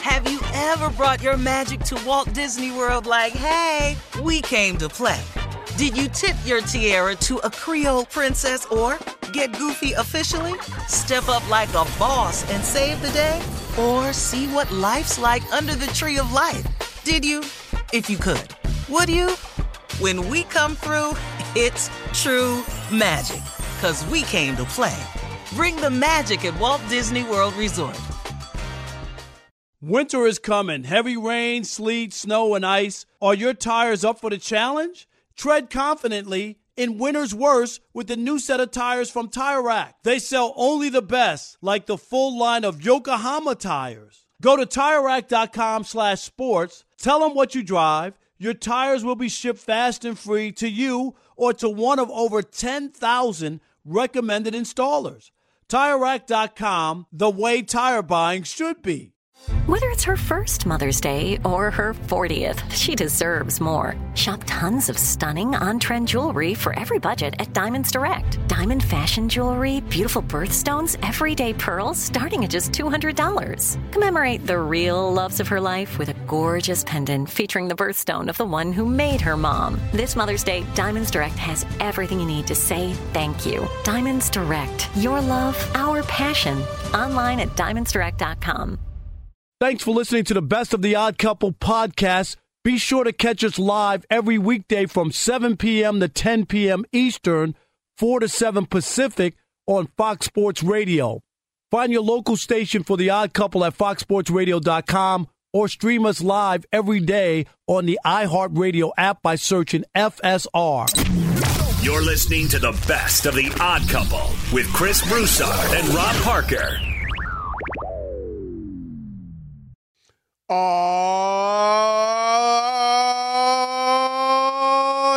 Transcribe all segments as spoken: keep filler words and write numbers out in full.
Have you ever brought your magic to Walt Disney World like, hey, we came to play? Did you tip your tiara to a Creole princess or get goofy officially? Step up like a boss and save the day? Or see what life's like under the tree of life? Did you? If you could. Would you? When we come through, it's true magic. 'Cause we came to play. Bring the magic at Walt Disney World Resort. Winter is coming. Heavy rain, sleet, snow, and ice. Are your tires up for the challenge? Tread confidently in winter's worst with the new set of tires from Tire Rack. They sell only the best, like the full line of Yokohama tires. Go to Tire Rack dot com slash sports. Tell them what you drive. Your tires will be shipped fast and free to you or to one of over ten thousand recommended installers. Tire Rack dot com, the way tire buying should be. Whether it's her first Mother's Day or her fortieth, she deserves more. Shop tons of stunning on-trend jewelry for every budget at Diamonds Direct. Diamond fashion jewelry, beautiful birthstones, everyday pearls starting at just two hundred dollars. Commemorate the real loves of her life with a gorgeous pendant featuring the birthstone of the one who made her mom. This Mother's Day, Diamonds Direct has everything you need to say thank you. Diamonds Direct. Your love, our passion. Online at Diamonds Direct dot com. Thanks for listening to the Best of the Odd Couple podcast. Be sure to catch us live every weekday from seven p.m. to ten p.m. Eastern, four to seven Pacific on Fox Sports Radio. Find your local station for The Odd Couple at fox sports radio dot com or stream us live every day on the iHeartRadio app by searching F S R. You're listening to the Best of the Odd Couple with Chris Broussard and Rob Parker. Oh,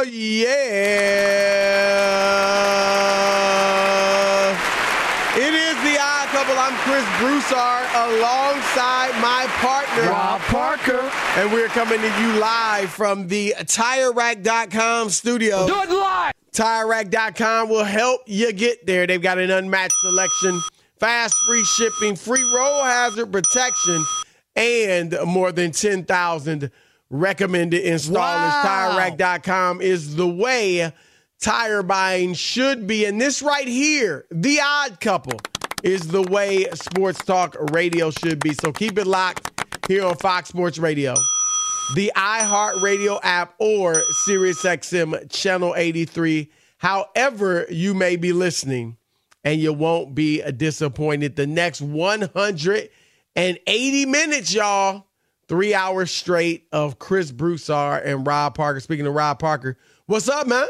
yeah. It is The Odd Couple. I'm Chris Broussard alongside my partner, Rob Parker. And we're coming to you live from the Tire Rack dot com studio. Do it live! Tire Rack dot com will help you get there. They've got an unmatched selection, fast, free shipping, free roll hazard protection, and more than ten thousand recommended installers. Wow. Tire Rack dot com is the way tire buying should be. And this right here, The Odd Couple, is the way sports talk radio should be. So keep it locked here on Fox Sports Radio, the iHeartRadio app, or SiriusXM Channel eighty-three. However you may be listening, and you won't be disappointed. The next one hundred eighty minutes, y'all. Three hours straight of Chris Broussard and Rob Parker. Speaking of Rob Parker, what's up, man?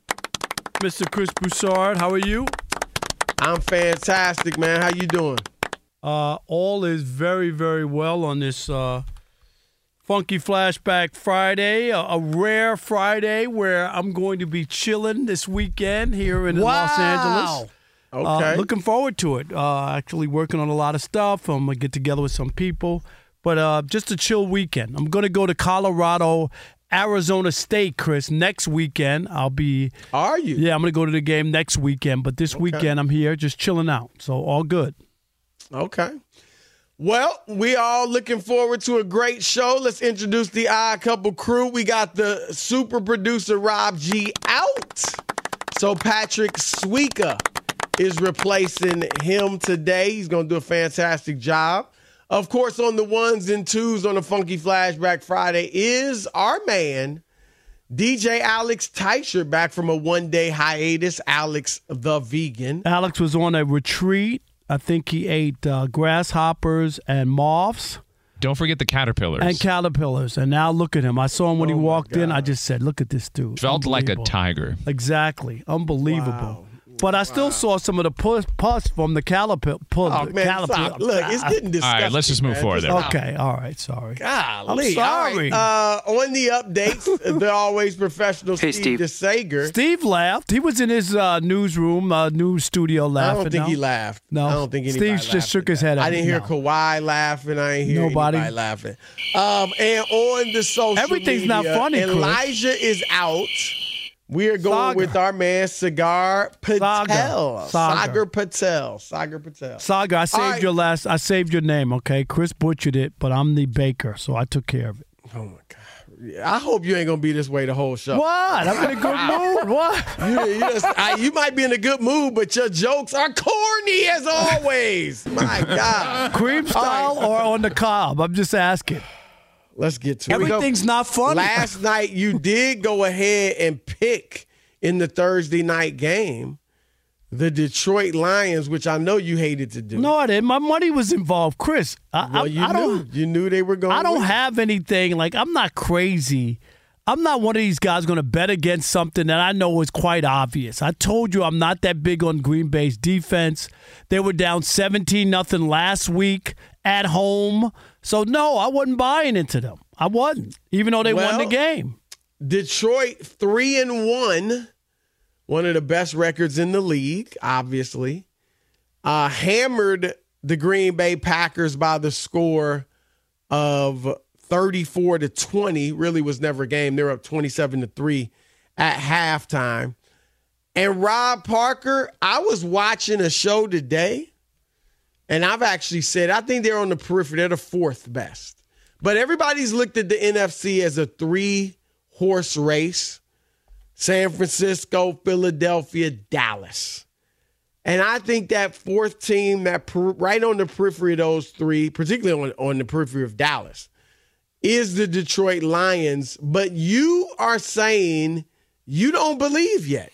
Mister Chris Broussard, how are you? I'm fantastic, man. How you doing? Uh, all is very, very well on this uh, Funky Flashback Friday, a, a rare Friday where I'm going to be chilling this weekend here in Wow. Los Angeles. Okay. Uh, looking forward to it. Uh, actually working on a lot of stuff. I'm going to get together with some people. But uh, just a chill weekend. I'm going to go to Colorado, Arizona State, Chris, next weekend. I'll be... Are you? Yeah, I'm going to go to the game next weekend. But this Okay. weekend, I'm here just chilling out. So all good. Okay. Well, we all looking forward to a great show. Let's introduce the Odd Couple crew. We got the super producer, Rob G, out. So Patrick Suika is replacing him today. He's going to do a fantastic job. Of course, on the ones and twos on the Funky Flashback Friday is our man, D J Alex Teicher, back from a one-day hiatus. Alex the vegan. Alex was on a retreat. I think he ate uh, grasshoppers and moths. Don't forget the caterpillars. And caterpillars. And now look at him. I saw him when Oh he my walked in. God. I just said, look at this dude. Felt like a Unbelievable. tiger. Exactly. Unbelievable. Wow. But I still saw some of the pus, pus from the caterpillar. Oh, man, stop. Look, it's getting disgusting. All right, let's just move man. forward Just there. stop. Okay, all right, sorry. Golly. I'm sorry. All right. Uh, on the updates, the always professional Hey, Steve Steve. DeSager. Steve laughed. He was in his uh, newsroom, uh, news studio I laughing. don't think no? he laughed. No. I don't think anybody Steve just laughed shook at his that. head at I didn't me. hear No. Kawhi laughing. I didn't hear Nobody. anybody laughing. Um, and on the social Everything's media, not funny, Chris. Elijah is out We are going Sagar. with our man Sagar Patel. Sagar. Sagar. Sagar Patel. Sagar Patel. Sagar, I saved right. your last. I saved your name. Okay, Chris butchered it, but I'm the baker, so I took care of it. Oh my God! I hope you ain't gonna be this way the whole show. What? I'm in a good mood. What? You, you, just, I, you might be in a good mood, but your jokes are corny as always. My God. Cream style right. or on the cob? I'm just asking. Let's get to it. Everything's not funny. Last night, you did go ahead and pick in the Thursday night game the Detroit Lions, which I know you hated to do. No, I didn't. My money was involved, Chris. I, well, I, you I knew. don't. You knew they were going. I don't win. have anything. Like, I'm not crazy. I'm not one of these guys going to bet against something that I know is quite obvious. I told you I'm not that big on Green Bay's defense. They were down seventeen nothing last week at home. So, no, I wasn't buying into them. I wasn't, even though they well, won the game. Detroit, three and one, one of the best records in the league, obviously, uh, hammered the Green Bay Packers by the score of thirty-four to twenty. Really was never a game. They were up twenty-seven to three at halftime. And Rob Parker, I was watching a show today, and I've actually said I think they're on the periphery. They're the fourth best. But everybody's looked at the N F C as a three-horse race. San Francisco, Philadelphia, Dallas. And I think that fourth team, that per, right on the periphery of those three, particularly on, on the periphery of Dallas, is the Detroit Lions. But you are saying you don't believe yet.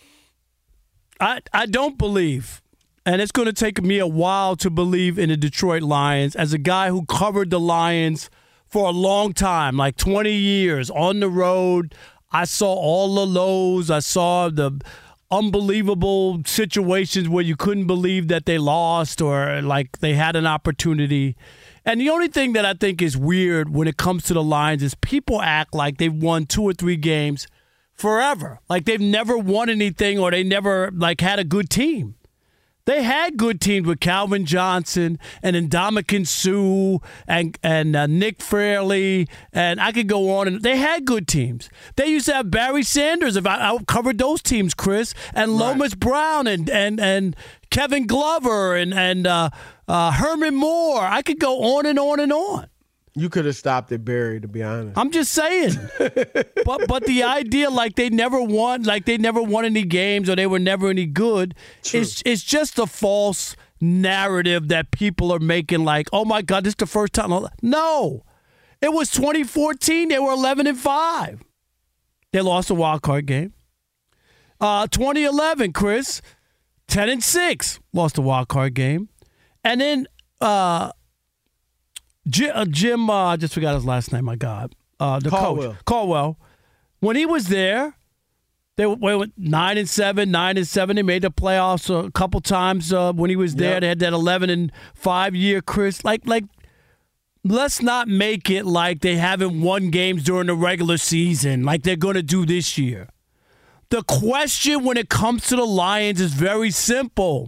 I, I don't believe. And it's going to take me a while to believe in the Detroit Lions. As a guy who covered the Lions for a long time, like twenty years on the road, I saw all the lows. I saw the unbelievable situations where you couldn't believe that they lost or like they had an opportunity. And the only thing that I think is weird when it comes to the Lions is people act like they've won two or three games forever. Like they've never won anything or they never like had a good team. They had good teams with Calvin Johnson and Ndamukong Suh and and uh, Nick Fairley, and I could go on. And they had good teams. They used to have Barry Sanders. If I, I covered those teams, Chris, and right. Lomas Brown and and and Kevin Glover and and uh, uh, Herman Moore. I could go on and on and on. You could have stopped at Barry, to be honest. I'm just saying. but but the idea like they never won, like they never won any games or they were never any good, is it's just a false narrative that people are making like, oh my God, this is the first time. No. It was twenty fourteen. They were eleven and five. They lost a wild card game. Uh, twenty eleven, Chris, ten and six. Lost a wild card game. And then uh Jim, uh, Jim uh, I just forgot his last name, my God. Uh, the Caldwell. coach. Caldwell. When he was there, they went nine and seven, nine and seven. They made the playoffs a couple times uh, when he was there. Yep. They had that eleven and five year, Chris. Like, like, let's not make it like they haven't won games during the regular season like they're going to do this year. The question when it comes to the Lions is very simple.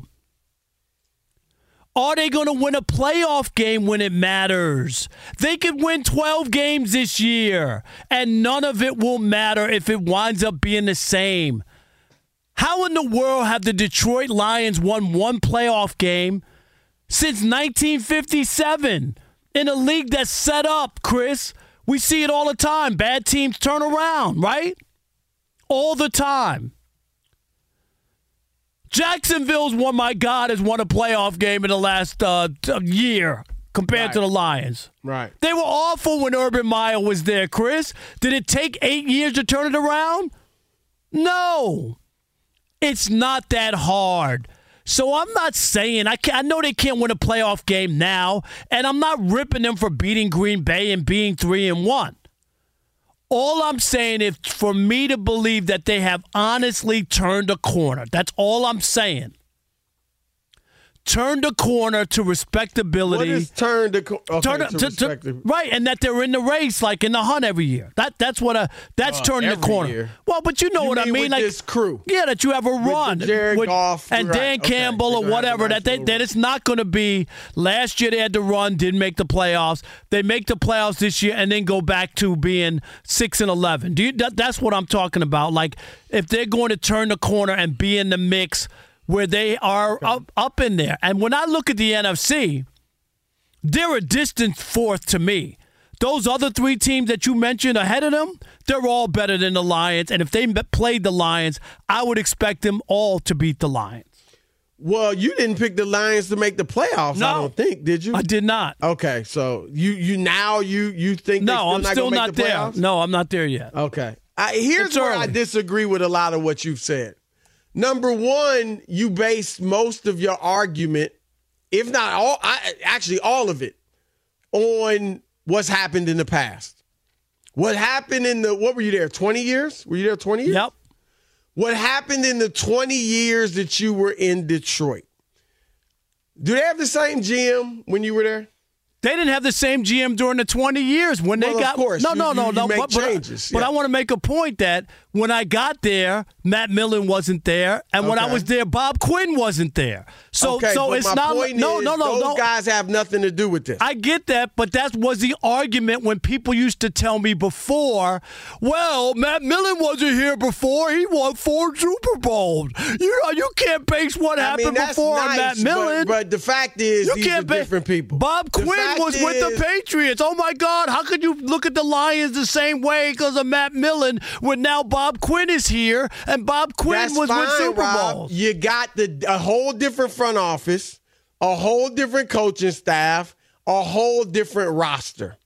Are they going to win a playoff game when it matters? They could win twelve games this year, and none of it will matter if it winds up being the same. How in the world have the Detroit Lions won one playoff game since nineteen fifty-seven in a league that's set up, Chris? We see it all the time. Bad teams turn around, right? All the time. Jacksonville's one, my God, has won a playoff game in the last uh, year compared right. to the Lions. Right. They were awful when Urban Meyer was there, Chris. Did it take eight years to turn it around? No. It's not that hard. So I'm not saying, I, can't, I know they can't win a playoff game now, and I'm not ripping them for beating Green Bay and being three and one. All I'm saying is for me to believe that they have honestly turned a corner. That's all I'm saying. turned the corner to respectability. What is turned the co- okay, turn, to to, to, respectability? Right, and that they're in the race, like in the hunt every year. That That's what a that's Uh, turning the every corner. year. Well, but you know You what mean I mean. with like this crew? Yeah, that you have a run. the Jared with, Goff, and right, Dan okay. Campbell They're or gonna have a whatever. nice That they, little that run. it's not going to be. Last year they had to run, didn't make the playoffs. They make the playoffs this year and then go back to being six and eleven. Do you? That, that's what I'm talking about. Like if they're going to turn the corner and be in the mix where they are okay. up up in there. And when I look at the N F C, they're a distant fourth to me. Those other three teams that you mentioned ahead of them, they're all better than the Lions. And if they played the Lions, I would expect them all to beat the Lions. Well, you didn't pick the Lions to make the playoffs, no, I don't think, did you? I did not. Okay, so you you now you you think no, they're still I'm not still gonna not make the there. playoffs? No, I'm not there yet. Okay. I, here's It's where early. I disagree with a lot of what you've said. Number one, you based most of your argument, if not all, I, actually all of it, on what's happened in the past. What happened in the, what were you there, twenty years? Were you there twenty years? Yep. What happened in the twenty years that you were in Detroit? Do they have the same G M when you were there? They didn't have the same G M during the twenty years when well, they got. Of course. No, you, no, you, no, you no. make But, but, changes. but yeah. I want to make a point that when I got there, Matt Millen wasn't there, and when Okay. I was there, Bob Quinn wasn't there. So, okay, so but it's my not. point no, is, no, no, those no. guys have nothing to do with this. I get that, but that was the argument when people used to tell me before, well, Matt Millen wasn't here before. He won four Super Bowls. You know, you can't base what I happened mean, that's before nice, on Matt Millen. But, but the fact is, You these can't are ba- different people. Bob The Quinn fact was with the is- Patriots. Oh, my God. How could you look at the Lions the same way because of Matt Millen when now Bob Quinn is here and Bob Quinn That's was fine, with Super Rob. Bowls? You got the a whole different front office, a whole different coaching staff, a whole different roster.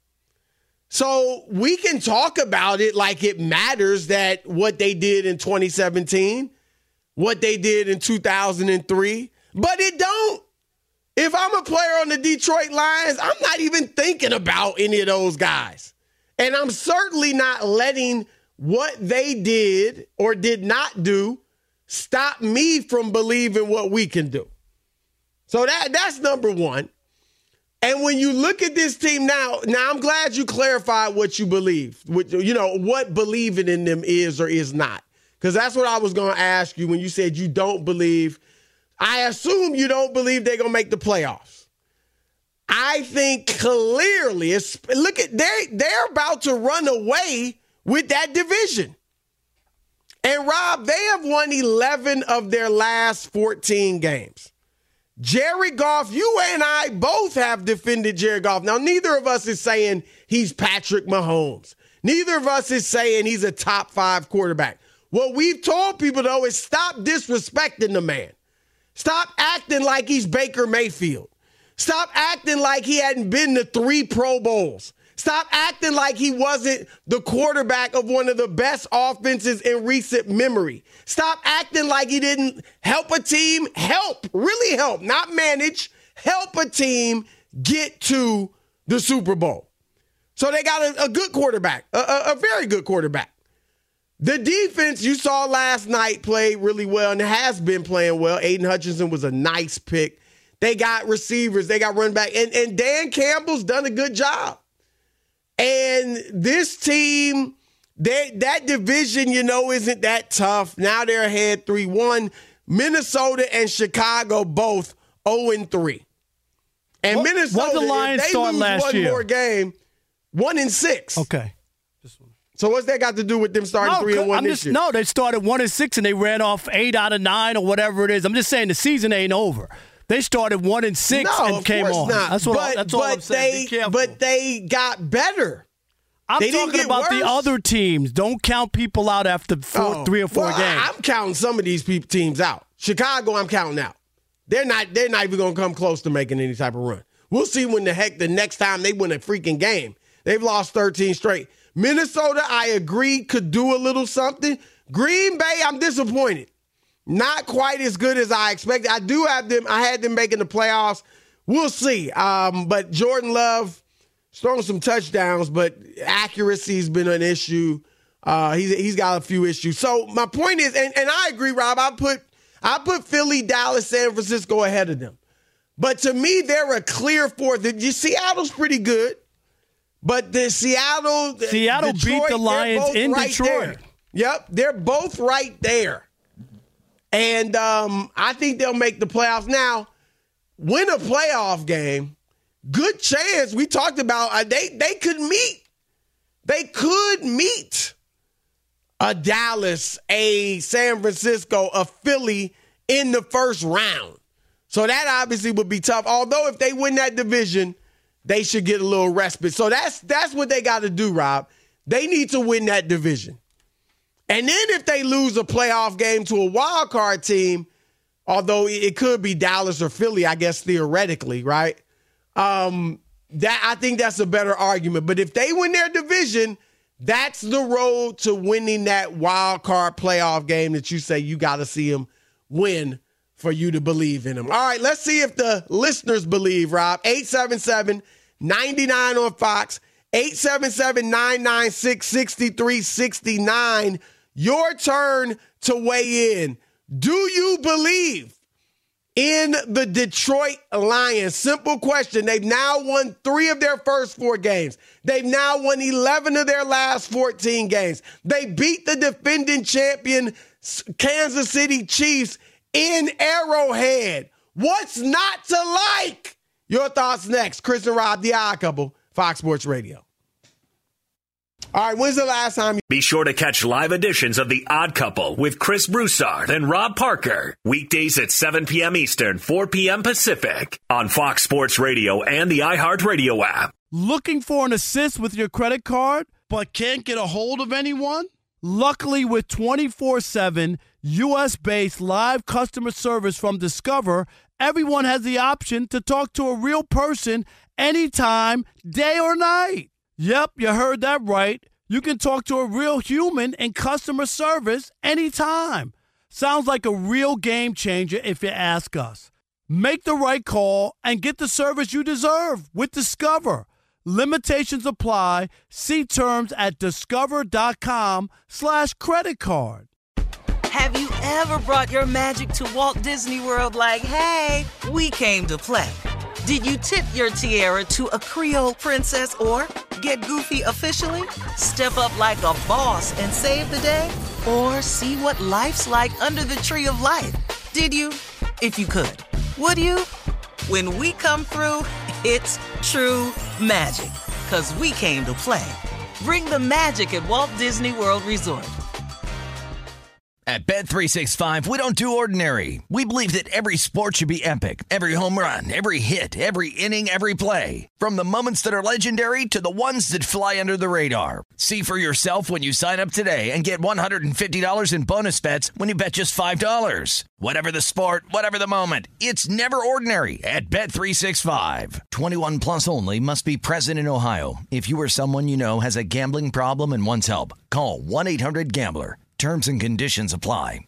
So we can talk about it like it matters that what they did in twenty seventeen, what they did in two thousand three, but it don't. If I'm a player on the Detroit Lions, I'm not even thinking about any of those guys. And I'm certainly not letting what they did or did not do stop me from believing what we can do. So that that's number one. And when you look at this team now, now I'm glad you clarified what you believe, what, you know, what believing in them is or is not. Because that's what I was going to ask you when you said you don't believe. I assume you don't believe they're going to make the playoffs. I think clearly, it's, look at they they're about to run away with that division. And Rob, they have won eleven of their last fourteen games. Jared Goff, you and I both have defended Jared Goff. Now, neither of us is saying he's Patrick Mahomes. Neither of us is saying he's a top five quarterback. What we've told people, though, is stop disrespecting the man. Stop acting like he's Baker Mayfield. Stop acting like he hadn't been to three Pro Bowls. Stop acting like he wasn't the quarterback of one of the best offenses in recent memory. Stop acting like he didn't help a team, help, really help, not manage, help a team get to the Super Bowl. So they got a, a good quarterback, a, a, a very good quarterback. The defense you saw last night played really well and has been playing well. Aiden Hutchinson was a nice pick. They got receivers, they got running back, and, and Dan Campbell's done a good job. And this team, they, that division, you know, isn't that tough. Now they're ahead three one. Minnesota and Chicago both oh and three. And what, Minnesota, what the Lions if they start lose last one year? more game, one and six. Okay. So what's that got to do with them starting No, three and one I'm this just, year? no, they started one and six and they ran off eight out of nine or whatever it is. I'm just saying the season ain't over. They started one and six no, and of came course on. Not. That's what. But, I, that's all but I'm saying. They, Be careful. But they got better. I'm they didn't talking get about the worse. other teams. Don't count people out after four, Oh, three or four well, games. I, I'm counting some of these pe- teams out. Chicago, I'm counting out. They're not. They're not even going to come close to making any type of run. We'll see when the heck the next time they win a freaking game. They've lost thirteen straight. Minnesota, I agree, could do a little something. Green Bay, I'm disappointed. Not quite as good as I expected. I do have them. I had them making the playoffs. We'll see. Um, but Jordan Love throwing some touchdowns, but accuracy's been an issue. Uh, he's he's got a few issues. So my point is, and, and I agree, Rob. I put I put Philly, Dallas, San Francisco ahead of them. But to me, they're a clear fourth. The, Seattle's pretty good, but the Seattle, Seattle Detroit, beat the Lions in right Detroit. There. Yep, they're both right there. And um, I think they'll make the playoffs. Now, win a playoff game, good chance. We talked about uh, they they could meet. They could meet a Dallas, a San Francisco, a Philly in the first round. So that obviously would be tough. Although if they win that division, they should get a little respite. So that's that's what they got to do, Rob. They need to win that division. And then if they lose a playoff game to a wild card team, although it could be Dallas or Philly, I guess theoretically, right? Um, that I think that's a better argument. But if they win their division, that's the road to winning that wild card playoff game that you say you got to see them win for you to believe in them. All right, let's see if the listeners believe, Rob. eight seven seven, nine nine on Fox, eight seven seven, nine nine six, six three six nine. Your turn to weigh in. Do you believe in the Detroit Lions? Simple question. They've now won three of their first four games. They've now won eleven of their last fourteen games. They beat the defending champion Kansas City Chiefs in Arrowhead. What's not to like? Your thoughts next. Chris and Rob, The Odd Couple, Fox Sports Radio. All right, when's the last time you... Be sure to catch live editions of The Odd Couple with Chris Broussard and Rob Parker. Weekdays at seven p.m. Eastern, four p.m. Pacific on Fox Sports Radio and the iHeartRadio app. Looking for an assist with your credit card but can't get a hold of anyone? Luckily, with twenty-four seven U S-based live customer service from Discover, everyone has the option to talk to a real person anytime, day or night. Yep, you heard that right. You can talk to a real human in customer service anytime. Sounds like a real game changer if you ask us. Make the right call and get the service you deserve with Discover. Limitations apply. See terms at discover.com slash credit card. Have you ever brought your magic to Walt Disney World like, hey, we came to play? Did you tip your tiara to a Creole princess or get goofy officially? Step up like a boss and save the day? Or see what life's like under the tree of life? Did you? If you could. Would you? When we come through, it's true magic. 'Cause we came to play. Bring the magic at Walt Disney World Resort. At Bet three sixty-five, we don't do ordinary. We believe that every sport should be epic. Every home run, every hit, every inning, every play. From the moments that are legendary to the ones that fly under the radar. See for yourself when you sign up today and get one hundred fifty dollars in bonus bets when you bet just five dollars. Whatever the sport, whatever the moment, it's never ordinary at Bet three sixty-five. twenty-one plus only. Must be present in Ohio. If you or someone you know has a gambling problem and wants help, call one eight hundred gambler. Terms and conditions apply.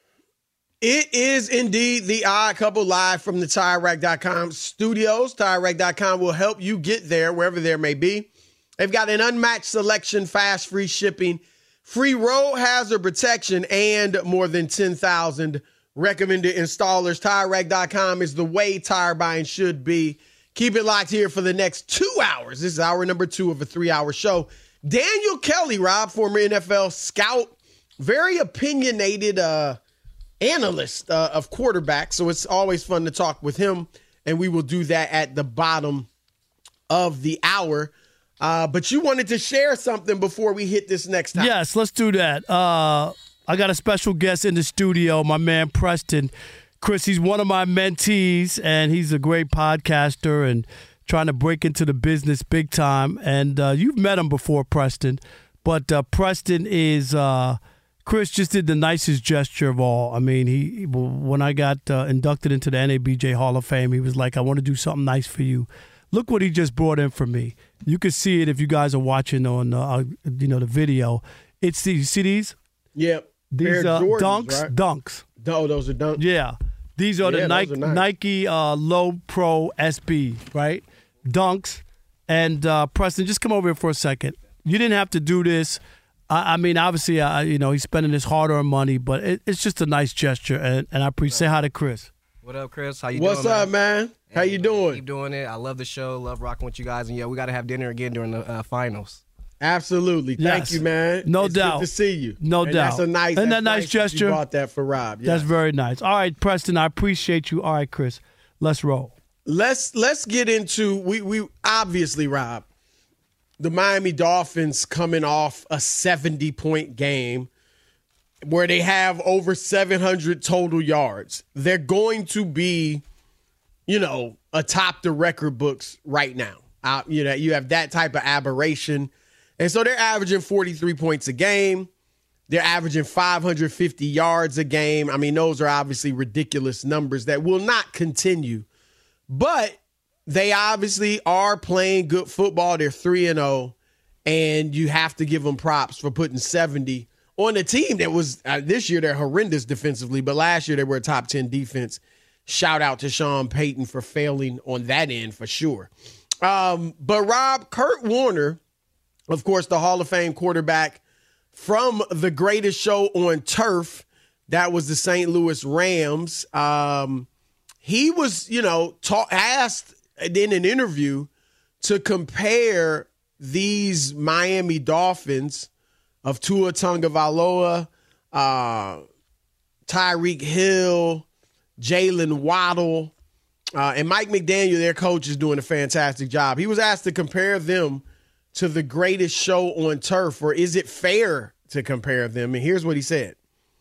It is indeed The Odd Couple live from the Tire Rack dot com studios. Tire Rack dot com will help you get there wherever there may be. They've got an unmatched selection, fast, free shipping, free road hazard protection, and more than ten thousand recommended installers. Tire Rack dot com is the way tire buying should be. Keep it locked here for the next two hours. This is hour number two of a three-hour show. Daniel Kelly, Rob, former N F L scout, very opinionated uh, analyst uh, of quarterbacks, so it's always fun to talk with him, and we will do that at the bottom of the hour. Uh, but you wanted to share something before we hit this next time. Yes, let's do that. Uh, I got a special guest in the studio, my man Preston. Chris, he's one of my mentees, and he's a great podcaster and trying to break into the business big time. And uh, you've met him before, Preston, but uh, Preston is uh, – Chris just did the nicest gesture of all. I mean, he when I got uh, inducted into the N A B J Hall of Fame, he was like, I want to do something nice for you. Look what he just brought in for me. You can see it if you guys are watching on uh, you know the video. It's these, you see these? Yep. These uh, Jordans, dunks, right? dunks. Oh, those are dunks? Yeah. These are yeah, the Nike, are nice. Nike uh, Low Pro S B, right? Dunks. And uh, Preston, just come over here for a second. You didn't have to do this. I mean, obviously, uh, you know, he's spending his hard-earned money, but it, it's just a nice gesture, and, and I appreciate. Say hi to Chris. What up, Chris? How you What's doing? What's up, man? How you doing? Keep doing it. I love the show. Love rocking with you guys. And, yeah, we got to have dinner again during the uh, finals. Absolutely. Thank Yes. you, man. No it's doubt. Good to see you. No and doubt. That's a nice, Isn't that that's nice nice gesture? You bought that for Rob. Yes. That's very nice. All right, Preston, I appreciate you. All right, Chris, let's roll. Let's let's get into we we obviously, Rob, the Miami Dolphins coming off a seventy-point game where they have over seven hundred total yards. They're going to be, you know, atop the record books right now. Uh, you know, you have that type of aberration. And so they're averaging forty-three points a game. They're averaging five hundred fifty yards a game. I mean, those are obviously ridiculous numbers that will not continue. But they obviously are playing good football. They're three and oh, and you have to give them props for putting seventy on a team that was, uh, this year they're horrendous defensively, but last year they were a top ten defense. Shout out to Sean Payton for failing on that end for sure. Um, but Rob, Kurt Warner, of course, the Hall of Fame quarterback from the greatest show on turf, that was the Saint Louis Rams. Um, he was, you know, ta- asked in an interview to compare these Miami Dolphins of Tua Tagovailoa, uh, Tyreek Hill, Jalen Waddle, uh, and Mike McDaniel, their coach, is doing a fantastic job. He was asked to compare them to the greatest show on turf, or is it fair to compare them? And here's what he said.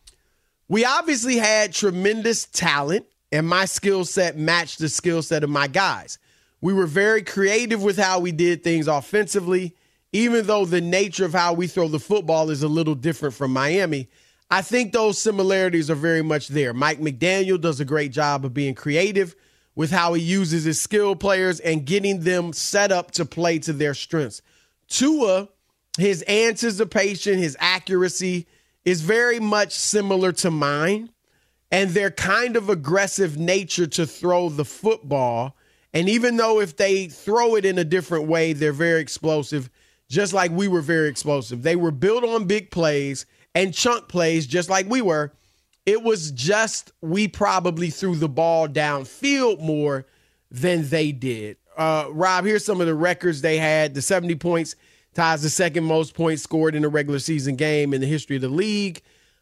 We obviously had tremendous talent, and my skill set matched the skill set of my guys. We were very creative with how we did things offensively, even though the nature of how we throw the football is a little different from Miami. I think those similarities are very much there. Mike McDaniel does a great job of being creative with how he uses his skill players and getting them set up to play to their strengths. Tua, his anticipation, his accuracy is very much similar to mine, and their kind of aggressive nature to throw the football. And even though if they throw it in a different way, they're very explosive, just like we were very explosive. They were built on big plays and chunk plays, just like we were. It was just we probably threw the ball downfield more than they did. Uh, Rob, here's some of the records they had. The seventy points ties the second most points scored in a regular season game in the history of the league.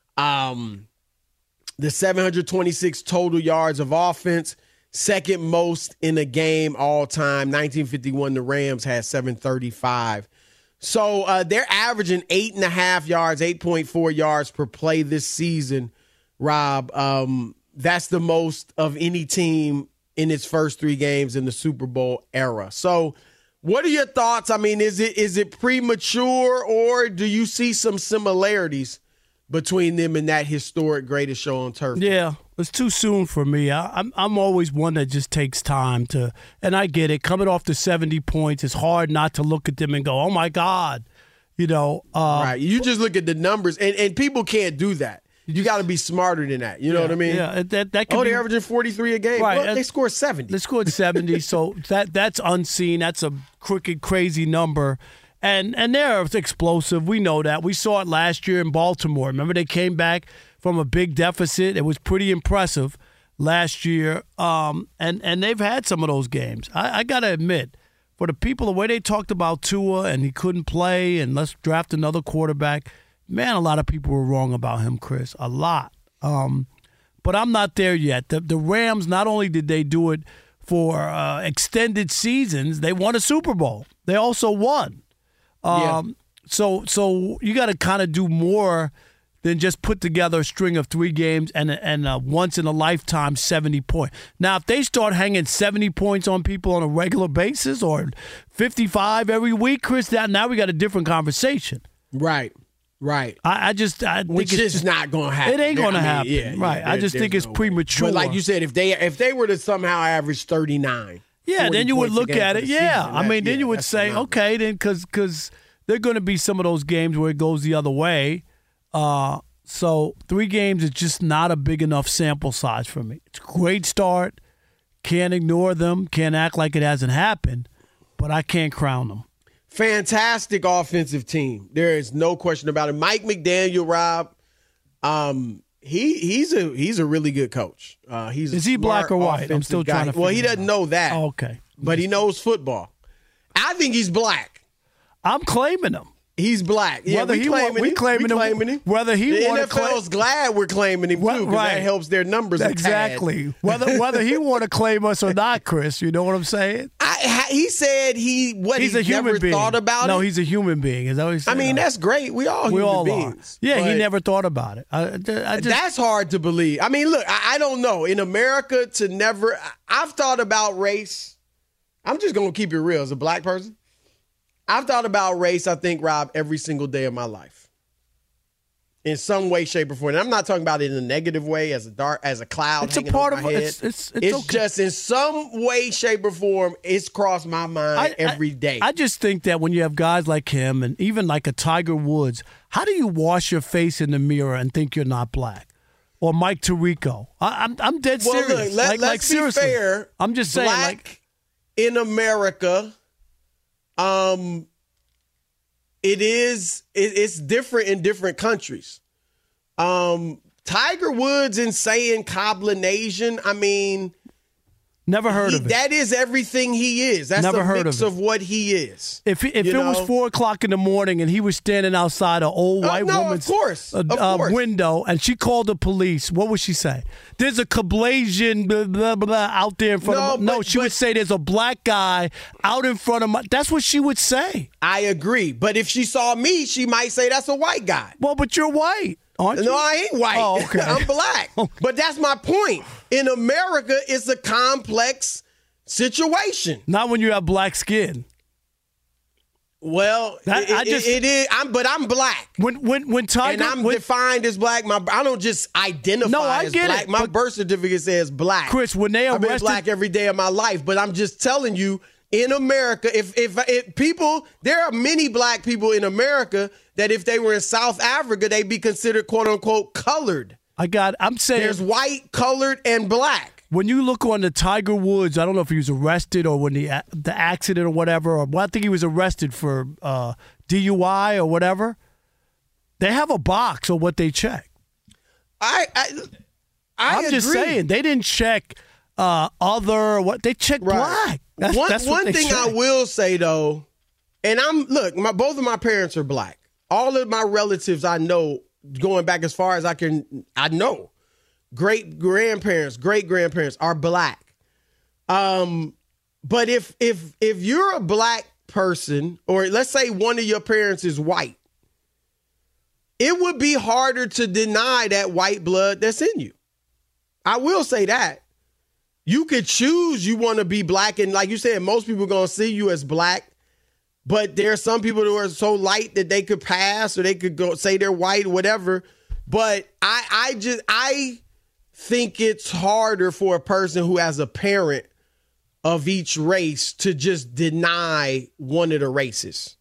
Um, the seven hundred twenty-six total yards of offense, second most in a game all time. nineteen fifty-one, the Rams had seven thirty-five. So uh, they're averaging eight and a half yards, eight point four yards per play this season, Rob. Um, that's the most of any team in its first three games in the Super Bowl era. So what are your thoughts? I mean, is it is it premature, or do you see some similarities between them and that historic greatest show on turf? Yeah, it's too soon for me. I, I'm I'm always one that just takes time to, and I get it. Coming off the seventy points, it's hard not to look at them and go, "Oh my God," you know. Uh, right. You just look at the numbers, and, and people can't do that. You got to be smarter than that. You know yeah, what I mean? Yeah, that that could oh, be, they're averaging forty-three a game. Right. Well, they scored seventy. They scored seventy, so that that's unseen. That's a crooked, crazy number. And and they're explosive. We know that. We saw it last year in Baltimore. Remember, they came back from a big deficit. It was pretty impressive last year. Um, and, and they've had some of those games. I, I got to admit, for the people, the way they talked about Tua and he couldn't play and let's draft another quarterback, man, a lot of people were wrong about him, Chris. A lot. Um, but I'm not there yet. The, the Rams, not only did they do it for uh, extended seasons, they won a Super Bowl. They also won. Um, yeah. So so you got to kind of do more than just put together a string of three games and and a once-in-a-lifetime seventy point. Now, if they start hanging seventy points on people on a regular basis or fifty-five every week, Chris, that now we got a different conversation. Right, right. I, I just I think Which it's is just, not going to happen. It ain't going to I mean, happen. yeah, right. Yeah, I just think it's no premature. But like you said, if they if they were to somehow average thirty-nine. Yeah, then you would look at it. Yeah, I mean, then yeah, you would say, phenomenal. okay, then because because there are going to be some of those games where it goes the other way. Uh, so three games is just not a big enough sample size for me. It's a great start. Can't ignore them. Can't act like it hasn't happened. But I can't crown them. Fantastic offensive team. There is no question about it. Mike McDaniel, Rob, um, He he's a he's a really good coach. Uh, he's is he black or white? I'm still trying guy. to. Well, he figure doesn't out. know that. Oh, okay, but he knows football. I think he's black. I'm claiming him. He's black. Yeah, whether we he claiming wa- we him. claiming, we claiming him. Whether he the want N F L's claim, glad we're claiming him too, because right. that helps their numbers. Exactly. whether whether he want to claim us or not, Chris, you know what I'm saying? I, he said he what he's he a human never being. thought about no, it. No, he's a human being. Is that what he's saying? I mean, that's great. We all we human all beings. Are. Yeah, he But never thought about it. I, I just, that's hard to believe. I mean, look, I, I don't know. In America, to never, I, I've thought about race. I'm just gonna keep it real as a black person. I've thought about race, I think, Rob, every single day of my life. In some way, shape, or form. And I'm not talking about it in a negative way, as a dark, as a cloud it's a hanging part over of my head. It's, it's, it's, it's okay. just in some way, shape, or form, it's crossed my mind I, every day. I, I just think that when you have guys like him and even like a Tiger Woods, how do you wash your face in the mirror and think you're not black? Or Mike Tirico? I, I'm I'm dead well, serious. Look, let, like, let's like, be seriously. fair. I'm just saying, black like in America, um, it is it, it's different in different countries. Um, Tiger Woods and saying Cablinasian, I mean, never heard he, of it. that is everything he is. That's Never a heard mix of, of what he is. If if you it know? was four o'clock in the morning and he was standing outside an old Uh, white no, woman's of course, uh, of uh, course. window and she called the police, what would she say? There's a Cablinasian blah, blah, blah, out there in front No, of my. No, but- she but- would say there's a black guy out in front of my. That's what she would say. I agree, but if she saw me, she might say that's a white guy. Well, but you're white, aren't you? No, I ain't white. Oh, okay. I'm black. Okay. But that's my point. In America, it's a complex situation. Not when you have black skin. Well, That- it, I just- it, it is. I'm, but I'm black, When when when Tiger and I'm when, defined as black. My I don't just identify No, I as get black. it, My but- birth certificate says black. Chris, when they I've been arrested black every day of my life, but I'm just telling you, in America, if if, if people, there are many black people in America that if they were in South Africa, they'd be considered quote unquote colored. I got. I'm saying There's white, colored, and black. when you look on the Tiger Woods, I don't know if he was arrested or when the the accident or whatever, or well, I think he was arrested for uh, D U I or whatever. They have a box on what they check. I I, I I'm agree. just saying they didn't check uh, other what they checked Right. black. That's, one that's what one they thing I check. will say though, and I'm look, my both of my parents are black. All of my relatives I know, going back as far as I can, I know, great grandparents, great grandparents are black. Um, but if if if you're a black person, or let's say one of your parents is white, it would be harder to deny that white blood that's in you. I will say that. You could choose you want to be black, and like you said, most people are going to see you as black, but there are some people who are so light that they could pass or they could go say they're white or whatever. But I, I just, I think it's harder for a person who has a parent of each race to just deny one of the races.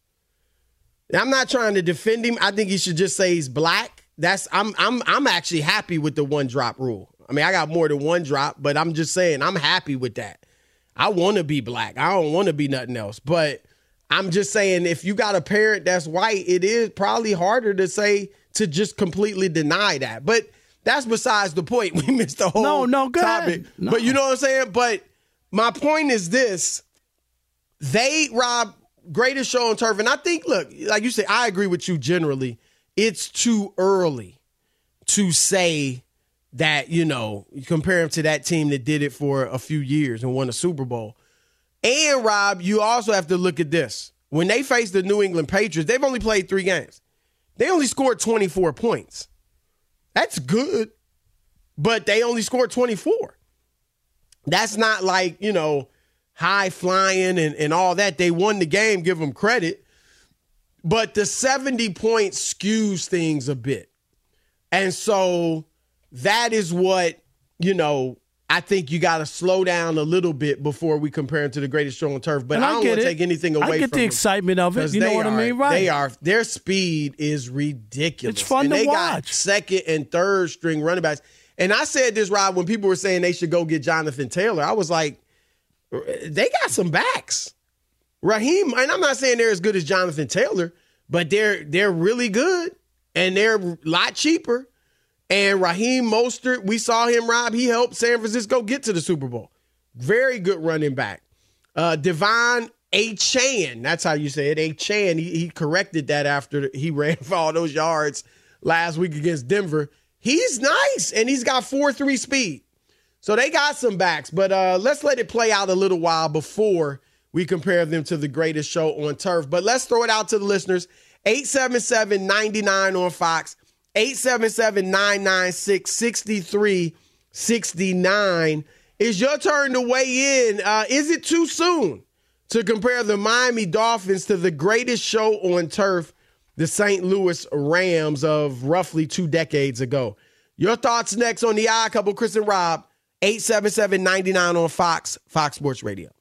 And I'm not trying to defend him. I think he should just say he's black. That's I'm I'm I'm actually happy with the one drop rule. I mean, I got more than one drop, but I'm just saying I'm happy with that. I want to be black. I don't want to be nothing else. But I'm just saying if you got a parent that's white, it is probably harder to say to just completely deny that. But that's besides the point. We missed the whole No, no, go topic. ahead. No. But you know what I'm saying? But my point is this. They, Rob, greatest show on turf. And I think, look, like you said, I agree with you generally. It's too early to say that, you know, you compare him to that team that did it for a few years and won a Super Bowl. And, Rob, you also have to look at this. When they faced the New England Patriots, they've only played three games. They only scored twenty-four points. That's good, but they only scored twenty-four. That's not like, you know, high flying and, and all that. They won the game, give them credit. But the seventy points skews things a bit. And so that is what, you know, I think you got to slow down a little bit before we compare them to the greatest show on turf. But And I I don't get want to it. take anything away I get from the them, excitement of it. 'cause You know they what I are- mean? Right. They are. Their speed is ridiculous. It's fun and to they watch. got second and third string running backs. And I said this, Rob, when people were saying they should go get Jonathan Taylor. I was like, they got some backs. Raheem, and I'm not saying they're as good as Jonathan Taylor, but they're they're really good and they're a lot cheaper. And Raheem Mostert, we saw him, Rob. He helped San Francisco get to the Super Bowl. Very good running back. Uh, Devon Achane, that's how you say it, Achane. He, he corrected that after he ran for all those yards last week against Denver. He's nice, and he's got four three speed. So they got some backs, but uh, let's let it play out a little while before we compare them to the greatest show on turf. But let's throw it out to the listeners. eight seven seven, nine nine on Fox, eight seven seven, nine nine six, six three six nine. It's your turn to weigh in. Uh, is it too soon to compare the Miami Dolphins to the greatest show on turf, the Saint Louis Rams of roughly two decades ago? Your thoughts next on The Odd Couple. Chris and Rob, eight seven seven, nine nine on Fox, Fox Sports Radio.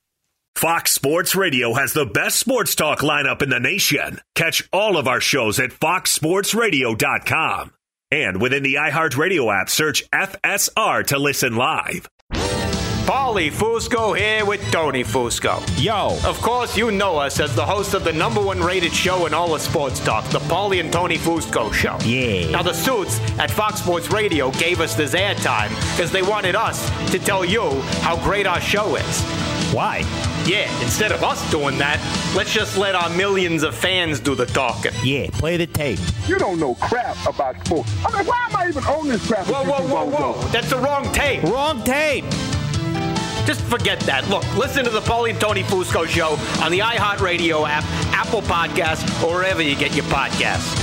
Fox Sports Radio has the best sports talk lineup in the nation. Catch all of our shows at fox sports radio dot com. And within the iHeartRadio app, search F S R to listen live. Paulie Fusco here with Tony Fusco. Yo. Of course, you know us as the host of the number one rated show in all of sports talk, the Paulie and Tony Fusco Show. Yeah. Now, the suits at Fox Sports Radio gave us this airtime because they wanted us to tell you how great our show is. Why? Yeah, instead of us doing that, let's just let our millions of fans do the talking. Yeah, play the tape. You don't know crap about sports. I mean, why am I even on this crap? Whoa, whoa, whoa, whoa. That's the wrong tape. Wrong tape. Just forget that. Look, listen to the Paulie and Tony Fusco Show on the iHeartRadio app, Apple Podcasts, or wherever you get your podcasts.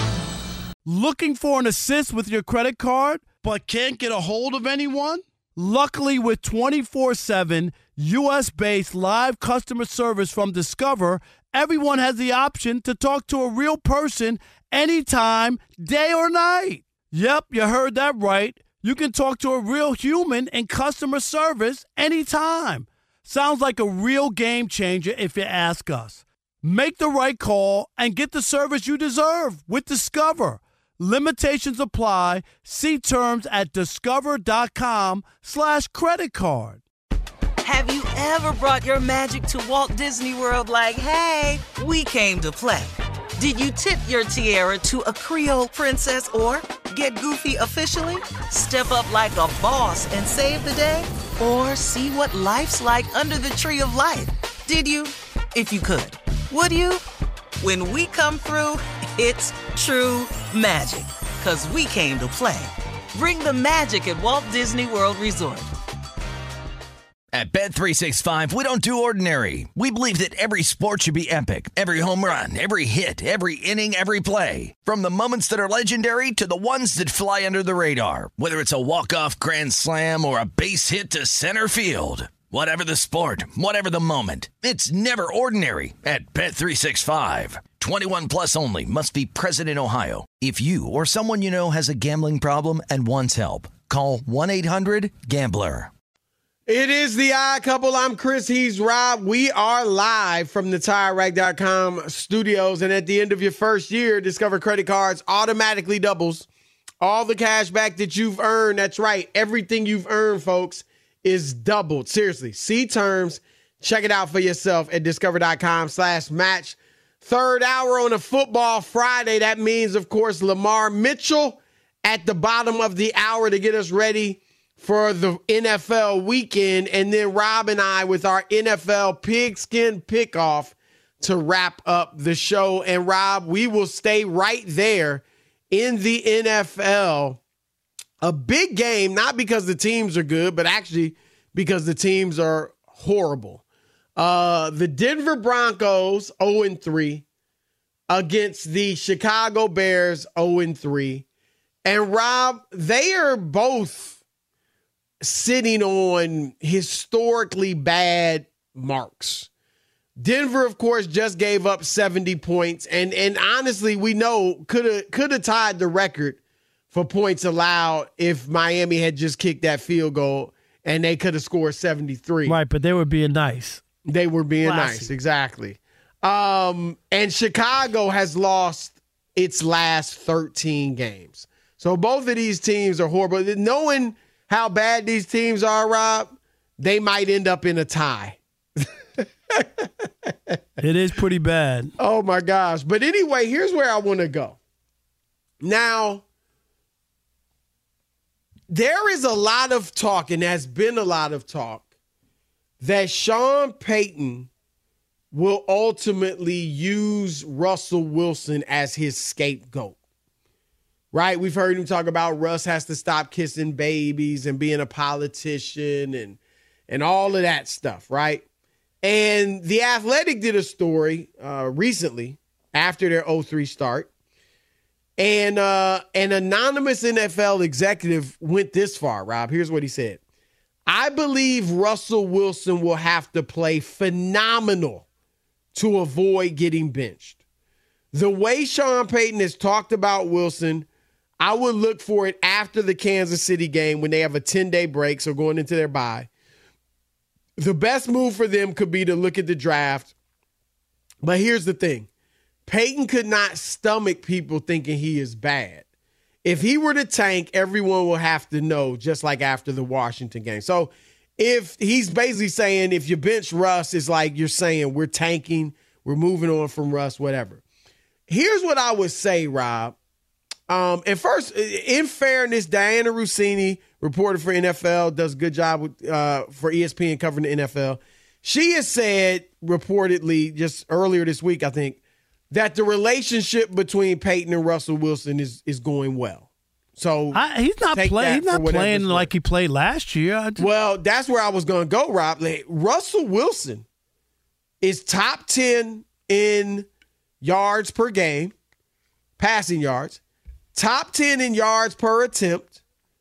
Looking for an assist with your credit card, but can't get a hold of anyone? Luckily, with twenty-four seven U S-based live customer service from Discover, everyone has the option to talk to a real person anytime, day or night. Yep, you heard that right. You can talk to a real human in customer service anytime. Sounds like a real game changer if you ask us. Make the right call and get the service you deserve with Discover. Limitations apply. See terms at discover.com slash credit card. Have you ever brought your magic to Walt Disney World like, hey, we came to play? Did you tip your tiara to a Creole princess or get goofy officially? Step up like a boss and save the day? Or see what life's like under the tree of life? Did you? If you could. Would you? When we come through, it's true magic. 'Cause we came to play. Bring the magic at Walt Disney World Resort. At Bet three sixty-five, we don't do ordinary. We believe that every sport should be epic. Every home run, every hit, every inning, every play. From the moments that are legendary to the ones that fly under the radar. Whether it's a walk-off grand slam or a base hit to center field. Whatever the sport, whatever the moment. It's never ordinary at Bet three sixty-five. twenty-one plus only. Must be present in Ohio. If you or someone you know has a gambling problem and wants help, call one eight hundred gambler. It is The Odd Couple. I'm Chris. He's Rob. We are live from the Tire Rack dot com studios. And at the end of your first year, Discover credit cards automatically doubles all the cash back that you've earned. That's right. Everything you've earned, folks, is doubled. Seriously. See terms. Check it out for yourself at discover.com slash match. Third hour on a football Friday. That means, of course, Lamar Mitchell at the bottom of the hour to get us ready for the N F L weekend, and then Rob and I with our N F L pigskin pickoff to wrap up the show. And Rob, we will stay right there in the N F L. A big game, not because the teams are good, but actually because the teams are horrible. Uh, the Denver Broncos oh and three against the Chicago Bears oh and three. And Rob, they are both sitting on historically bad marks. Denver, of course, just gave up seventy points, and and honestly, we know could have could have tied the record for points allowed if Miami had just kicked that field goal, and they could have scored seventy-three. Right, but they were being nice. They were being Classy. nice, exactly. Um, and Chicago has lost its last thirteen games. So both of these teams are horrible. Knowing how bad these teams are, Rob, they might end up in a tie. It is pretty bad. Oh, my gosh. But anyway, here's where I want to go. Now, there is a lot of talk, and there's been a lot of talk, that Sean Payton will ultimately use Russell Wilson as his scapegoat. Right? We've heard him talk about Russ has to stop kissing babies and being a politician and and all of that stuff, right? And The Athletic did a story uh, recently after their oh three start. And uh, an anonymous N F L executive went this far, Rob. Here's what he said. I believe Russell Wilson will have to play phenomenal to avoid getting benched. The way Sean Payton has talked about Wilson, I would look for it after the Kansas City game when they have a ten-day break, so going into their bye. The best move for them could be to look at the draft. But here's the thing. Payton could not stomach people thinking he is bad. If he were to tank, everyone will have to know, just like after the Washington game. So if he's basically saying if you bench Russ, it's like you're saying we're tanking, we're moving on from Russ, whatever. Here's what I would say, Rob. Um, and first, in fairness, Diana Rossini, reporter for N F L, does a good job with, uh, for E S P N covering the N F L. She has said, reportedly, just earlier this week, I think, that the relationship between Peyton and Russell Wilson is is going well. So I, he's not playing. He's not playing like he played last year. Just... Well, that's where I was going to go, Rob. Like, Russell Wilson is top ten in yards per game, passing yards. Top ten in yards per attempt.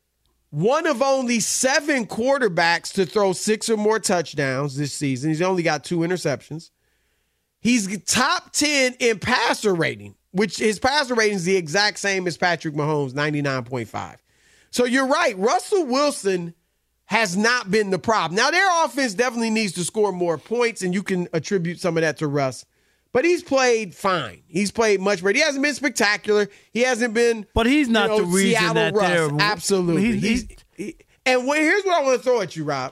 One of only seven quarterbacks to throw six or more touchdowns this season. He's only got two interceptions. He's top ten in passer rating, which his passer rating is the exact same as Patrick Mahomes, ninety-nine point five. So you're right. Russell Wilson has not been the problem. Now, their offense definitely needs to score more points, and you can attribute some of that to Russ. But he's played fine. He's played much better. He hasn't been spectacular. He hasn't been. But he's not you know, the reason Seattle that Russ. they're Absolutely. He's, he's, he, and when, here's what I want to throw at you, Rob.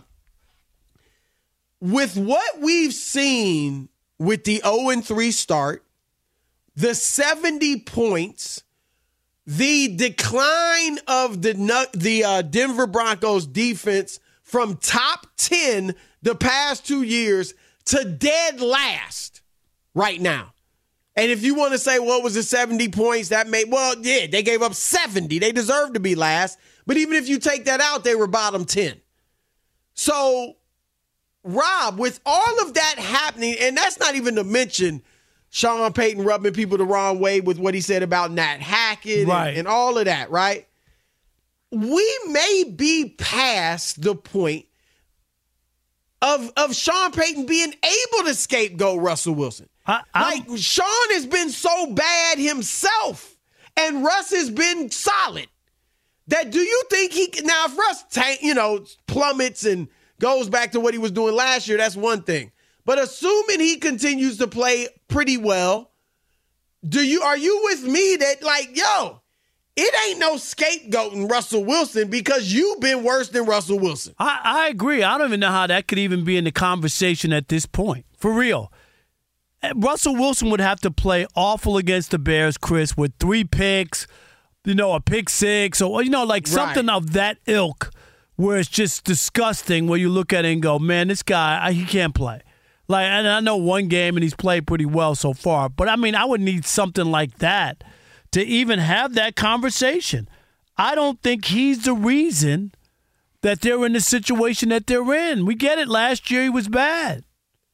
With what we've seen with the oh and three start, the seventy points, the decline of the the uh, Denver Broncos defense from top ten the past two years to dead last. Right now. And if you want to say, well, was it seventy points that made, well, yeah, they gave up seventy. They deserved to be last. But even if you take that out, they were bottom ten. So, Rob, with all of that happening, and that's not even to mention Sean Payton rubbing people the wrong way with what he said about Nat Hackett right. and, and all of that, right? We may be past the point of, of Sean Payton being able to scapegoat Russell Wilson. I, like, Sean has been so bad himself, and Russ has been solid. That do you think he can, now if Russ, tank, you know, plummets and goes back to what he was doing last year, that's one thing. But assuming he continues to play pretty well, do you are you with me that, like, yo, it ain't no scapegoating Russell Wilson because you've been worse than Russell Wilson? I, I agree. I don't even know how that could even be in the conversation at this point. For real. Russell Wilson would have to play awful against the Bears, Chris, with three picks, you know, a pick six, or, you know, like something right. of that ilk where it's just disgusting where you look at it and go, man, this guy, I, he can't play. Like, and I know one game and he's played pretty well so far, but I mean, I would need something like that to even have that conversation. I don't think he's the reason that they're in the situation that they're in. We get it. Last year he was bad.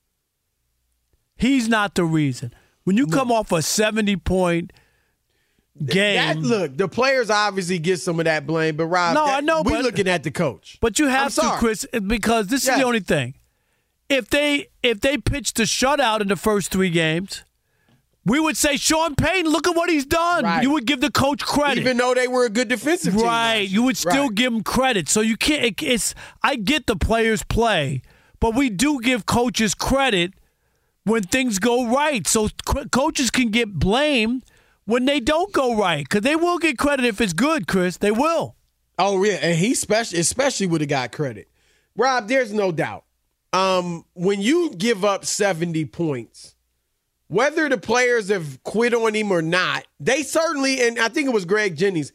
He's not the reason. When you come no. off a seventy-point game. That, look, the players obviously get some of that blame, but Rob, no, that, I know, we're but, looking at the coach. But you have to, Chris, because this yes. is the only thing. If they if they pitched a shutout in the first three games, we would say, Sean Payton, look at what he's done. Right. You would give the coach credit. Even though they were a good defensive team. Right. You would still right. give them credit. So you can't, it, it's, I get the players play, but we do give coaches credit when things go right. So coaches can get blamed when they don't go right, because they will get credit if it's good, Chris. They will. Oh, yeah, and he especially, especially would have got credit. Rob, there's no doubt. Um, when you give up seventy points, whether the players have quit on him or not, they certainly, and I think it was Greg Jennings,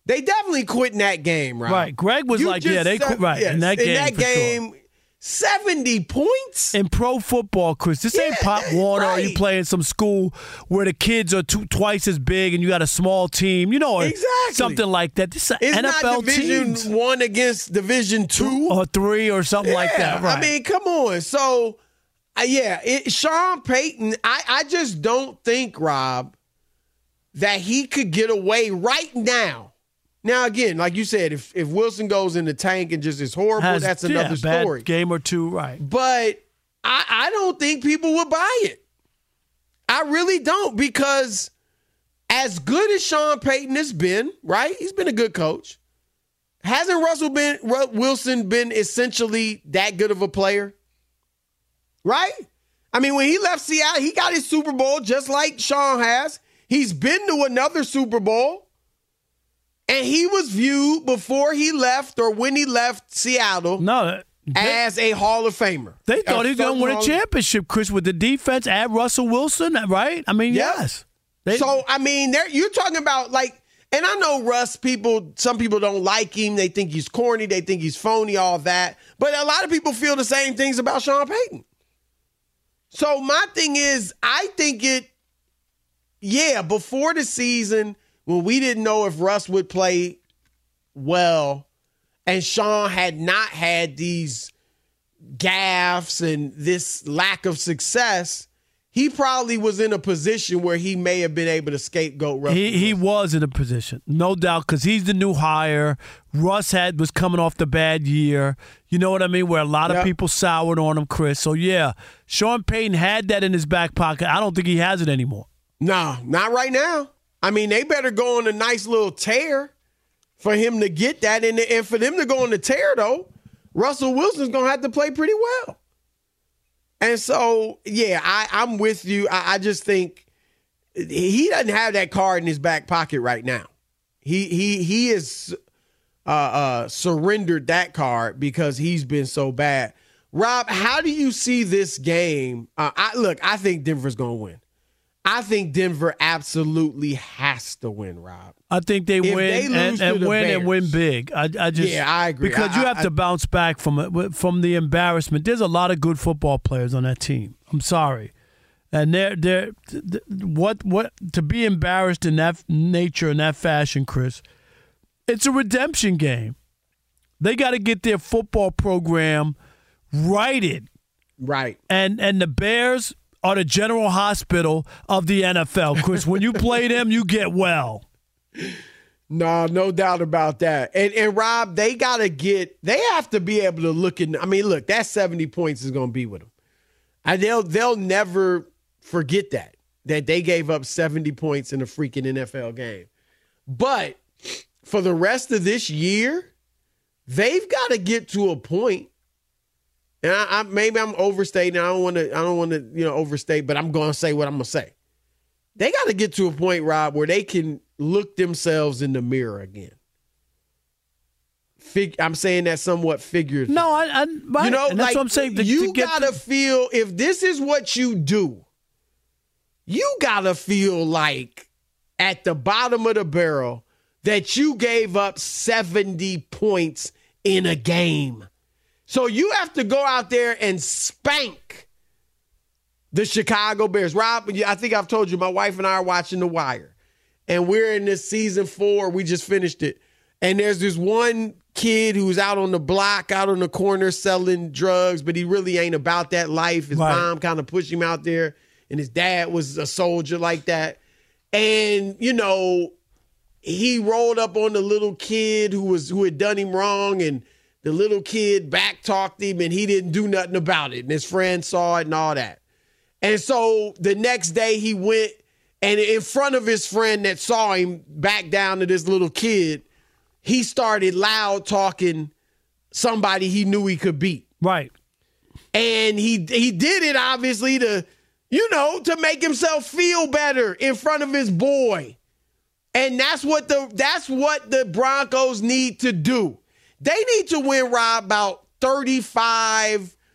They definitely quit in that game, right? Right. Greg was You like, just yeah, they said- quit. Right. yes, In that game. In that for game, sure. seventy points? In pro football, Chris, this ain't Yeah, Pop Warner or you right. play in some school where the kids are two, twice as big and you got a small team, you know, or Exactly. something like that. This is It's N F L not Division teams. One against Division Two. Or three or something like that. Yeah, Right. I mean, come on. So, uh, yeah, it, Sean Payton, I, I just don't think, Rob, that he could get away right now. Now, again, like you said, if, if Wilson goes in the tank and just is horrible, Has- that's yeah, another bad story. game or two, right. But I, I don't think people would buy it. I really don't, because as good as Sean Payton has been, right? He's been a good coach. Hasn't Russell been Ru- Wilson been essentially that good of a player? Right? I mean, when he left Seattle, he got his Super Bowl just like Sean has. He's been to another Super Bowl. And he was viewed before he left or when he left Seattle No, they, as a Hall of Famer. they thought A he was going to win a Hall- championship, Chris, with the defense. Add Russell Wilson, right? I mean, Yeah. yes. They, So, I mean, there you're talking about like, and I know Russ, people, some people don't like him. They think he's corny. They think he's phony, all that. But a lot of people feel the same things about Sean Payton. So my thing is, I think it, yeah, before the season, when we didn't know if Russ would play well and Sean had not had these gaffes and this lack of success, he probably was in a position where he may have been able to scapegoat Russ. He he was in a position, no doubt, because he's the new hire. Russ had was coming off the bad year. You know what I mean? Where a lot of Yep. people soured on him, Chris. So, yeah, Sean Payton had that in his back pocket. I don't think he has it anymore. No, not right now. I mean, they better go on a nice little tear for him to get that. And, and for them to go on the tear, though, Russell Wilson's going to have to play pretty well. And so, yeah, I, I'm with you. I, I just think he doesn't have that card in his back pocket right now. He he he is uh, uh, surrendered that card because he's been so bad. Rob, how do you see this game? Uh, I, look, I think Denver's going to win. I think Denver absolutely has to win, Rob. I think they If win they and, lose to and the win and Bears. win big. I, I just Yeah, I agree. because I- you have I- to bounce back from it from the embarrassment. There's a lot of good football players on that team. I'm sorry, and they're they're th- th- what what to be embarrassed in that nature in that fashion, Chris. It's a redemption game. They got to get their football program righted, Right. and and the Bears are the General Hospital of the N F L, Chris. When you play them, you get well. No, no doubt about that. And and Rob, they gotta get. They have to be able to look in. I mean, look, that seventy points is gonna be with them. And they'll they'll never forget that that they gave up seventy points in a freaking N F L game. But for the rest of this year, they've got to get to a point. And I, I maybe I'm overstating. I don't want to. I don't want to. You know, overstate. But I'm going to say what I'm going to say. They got to get to a point, Rob, where they can look themselves in the mirror again. Fig- I'm saying that somewhat figuratively. No, I, I right. You know, and that's like, what I'm saying. To, you to get gotta to- feel, if this is what you do, you gotta feel like at the bottom of the barrel that you gave up seventy points in a game. So you have to go out there and spank the Chicago Bears. Rob, I think I've told you, my wife and I are watching The Wire. And we're in this season four. We just finished it. And there's this one kid who's out on the block, out on the corner selling drugs, but he really ain't about that life. His Right. mom kind of pushed him out there, and his dad was a soldier like that. And, you know, he rolled up on the little kid who was who had done him wrong, and the little kid back-talked him, and he didn't do nothing about it. And his friend saw it and all that. And so the next day he went, and in front of his friend that saw him back down to this little kid, he started loud talking somebody he knew he could beat. right. And he he did it obviously to, you know, to make himself feel better in front of his boy. And that's what the that's what the Broncos need to do. They need to win, Rob, about thirty-five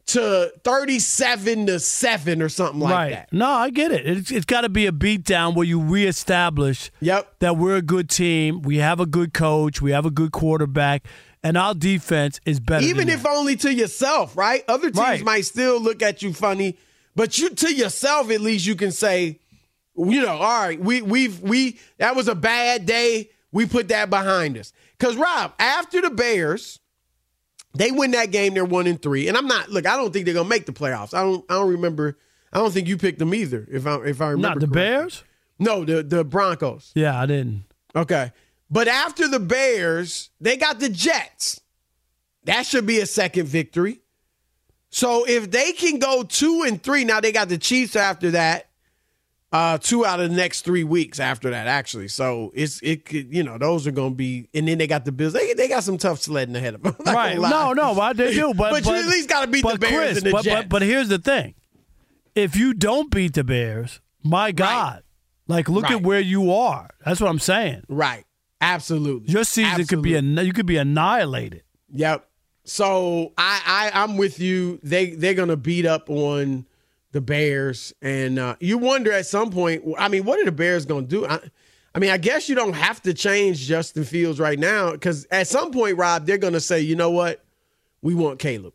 to thirty-seven to seven or something like right. that. No, I get it. It's, it's got to be a beatdown where you reestablish yep. that we're a good team, we have a good coach, we have a good quarterback, and our defense is better. Even than if that. only to yourself, right? Other teams right. might still look at you funny, but you to yourself at least you can say, you know, all right, we we've we that was a bad day. We put that behind us. Because Rob, after the Bears. They win that game, they're one and three. And I'm not look, I don't think they're gonna make the playoffs. I don't I don't remember I don't think you picked them either, if I if I remember. Not the correctly. Bears? No, the the Broncos. Yeah, I didn't. Okay. But after the Bears, they got the Jets. That should be a second victory. So if they can go two and three, now they got the Chiefs after that. Uh, two out of the next three weeks after that, actually. So it's it could, you know, those are going to be, and then they got the Bills. They they got some tough sledding ahead of them. Right? No, no, well, they do. But but, but you at least got to beat the Bears Chris, and the but, Jets. But, but here's the thing: if you don't beat the Bears, my God, right. like look right. at where you are. That's what I'm saying. Right? Absolutely. Your season Absolutely. could be a you could be annihilated. Yep. So I, I I'm with you. They they're going to beat up on the Bears, and uh, you wonder at some point, I mean, what are the Bears going to do? I, I mean, I guess you don't have to change Justin Fields right now because at some point, Rob, they're going to say, you know what? We want Caleb.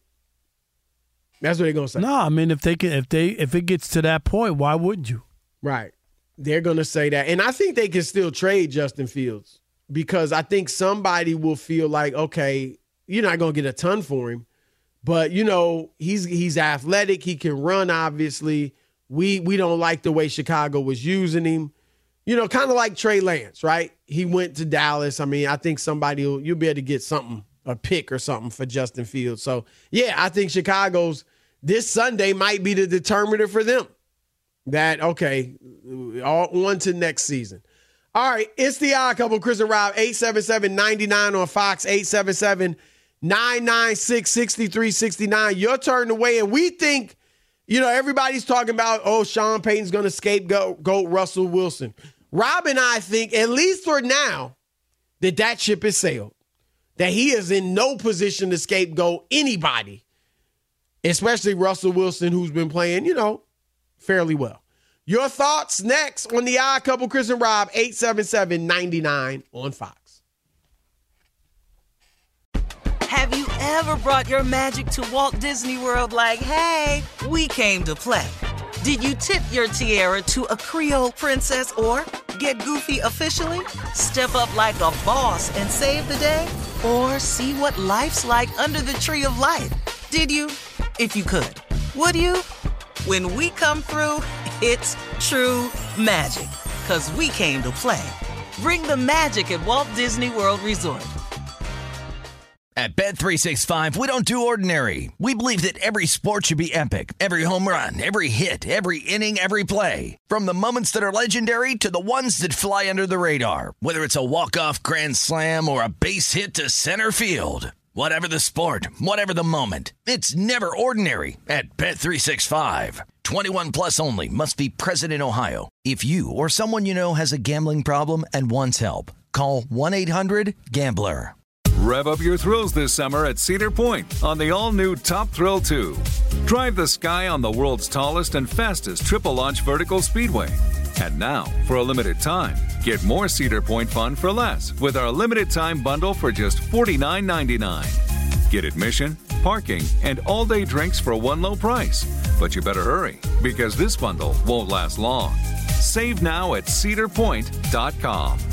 That's what they're going to say. No, I mean, if they can, if they if it gets to that point, why wouldn't you? Right. They're going to say that. And I think they can still trade Justin Fields because I think somebody will feel like, okay, you're not going to get a ton for him. But, you know, he's he's athletic. He can run, obviously. We we don't like the way Chicago was using him. You know, kind of like Trey Lance, right? He went to Dallas. I mean, I think somebody will, you'll be able to get something, a pick or something for Justin Fields. So, yeah, I think Chicago's this Sunday might be the determiner for them. That, okay, on to next season. All right, it's the Odd Couple, Chris and Rob, eight seven seven, nine nine on Fox, eight seven seven, nine nine six, six three six nine. Your turn to weigh in. We think, you know, everybody's talking about, oh, Sean Payton's going to scapegoat goat Russell Wilson. Rob and I think, at least for now, that that ship has sailed. That he is in no position to scapegoat anybody, especially Russell Wilson, who's been playing, you know, fairly well. Your thoughts next on the Odd Couple, Chris and Rob, eight seven seven, nine nine on Fox. Have you ever brought your magic to Walt Disney World like, hey, we came to play? Did you tip your tiara to a Creole princess or get goofy officially? Step up like a boss and save the day? Or see what life's like under the tree of life? Did you? If you could. Would you? When we come through, it's true magic. 'Cause we came to play. Bring the magic at Walt Disney World Resort. At Bet three sixty-five, we don't do ordinary. We believe that every sport should be epic. Every home run, every hit, every inning, every play. From the moments that are legendary to the ones that fly under the radar. Whether it's a walk-off grand slam or a base hit to center field. Whatever the sport, whatever the moment. It's never ordinary at Bet three sixty-five. twenty-one plus only. Must be present in Ohio. If you or someone you know has a gambling problem and wants help, call one eight hundred gambler. Rev up your thrills this summer at Cedar Point on the all-new Top Thrill two. Drive the sky on the world's tallest and fastest triple-launch vertical speedway. And now, for a limited time, get more Cedar Point fun for less with our limited-time bundle for just forty-nine ninety-nine. Get admission, parking, and all-day drinks for one low price. But you better hurry, because this bundle won't last long. Save now at cedar point dot com.